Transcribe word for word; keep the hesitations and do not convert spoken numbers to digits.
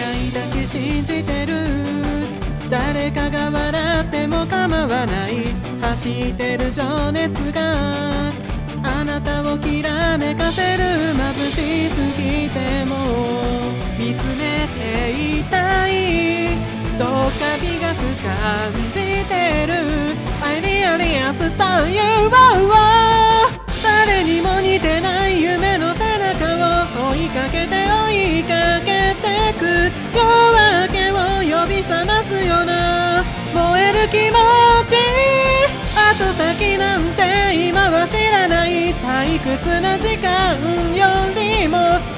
いだけ信じてる。誰かが笑っても構わない、走ってる情熱があなたをきらめかせる。眩しすぎても見つめていたい、どうか美学感じてる。 I really understand you、 誰にも似てない夢の背中を追いかけて追いかけてく。夜明けを呼び覚ますような燃える気持ち、後先なんて今は知らない。退屈な時間よりも